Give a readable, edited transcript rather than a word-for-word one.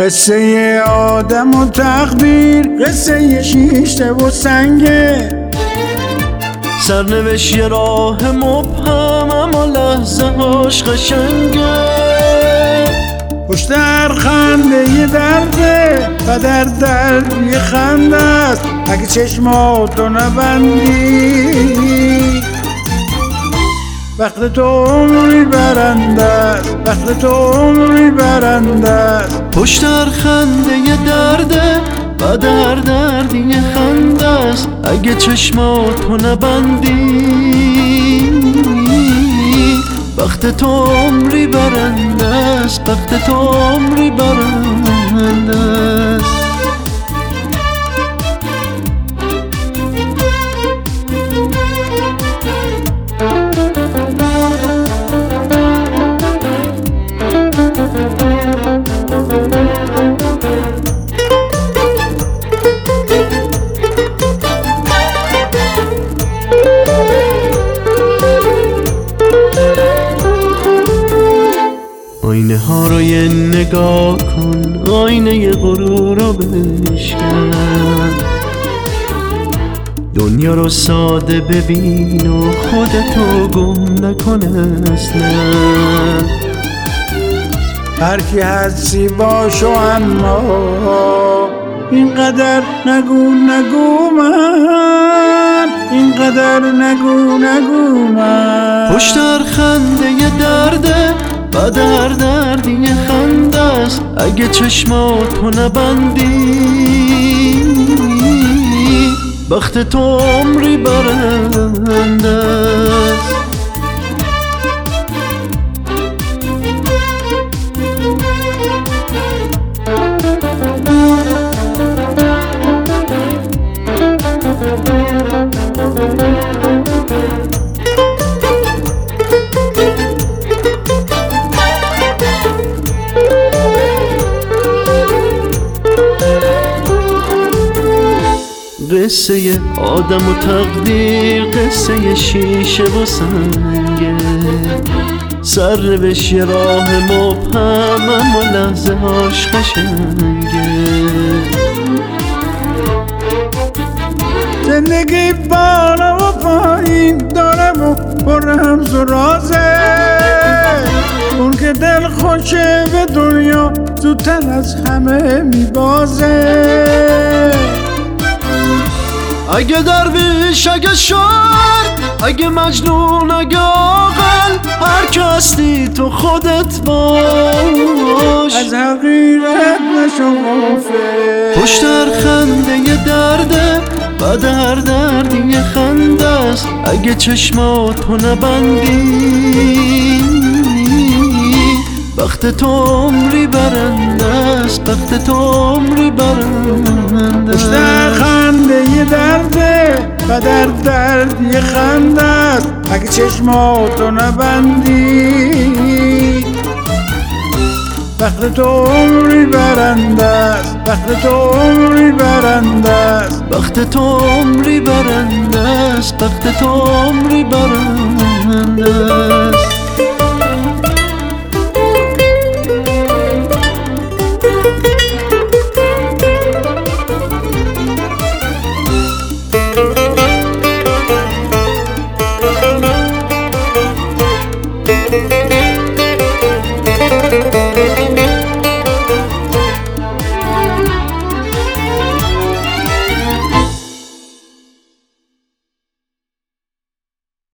قصه آدم و تقدیر، قصه شیشته و سنگه. سرنوشت یه راه مبهم اما لحظه هاش قشنگه. پشت هر خنده یه درده و در درد یه خنده است. اگه چشماتو نبندی وقت تو عمری برنده است، وقت تو عمری برنده است. پشت هر خنده یه درده و در درد یه خنده است. اگه چشماتو نبندی وقت تو عمری برنده است، وقت تو عمری برنده است. آینه ها رو یه نگاه کن، آینه ی غرور رو بشکن. دنیا رو ساده ببین و خودتو گم نکن اصلا. هر کی هستی باشو اما اینقدر نگو من، اینقدر نگو من. پشت هر خنده یه درده و در درد یه خنده است. اگه چشماتو نبندی وقت تو عمری برنده است. قصه آدم و تقدیر، قصه شیشه و سنگه. سرنوشت یه راه مبهم اما لحظه هاش قشنگه. زندگی بالا و پایین داره و پر رمز و رازه. اون که دل خوشه به دنیا زودتر از همه میبازه. اگه درویش، اگه شاعر، اگه مجنون، اگه عاقل، هر که هستی تو خودت باش. از حقیقت نشو غافل. پشت هر خنده یه درده و در درد یه خنده است. اگه چشماتو نبندی وقت تو عمری برنده است، وقت تو عمری برنده است. پشت هر خنده یه درده و در درد یه خنده است. اگه چشماتو نبندی وقت تو عمری برنده است، وقت تو عمری برنده است. وقت تو عمری برنده است، وقت تو عمری برنده است.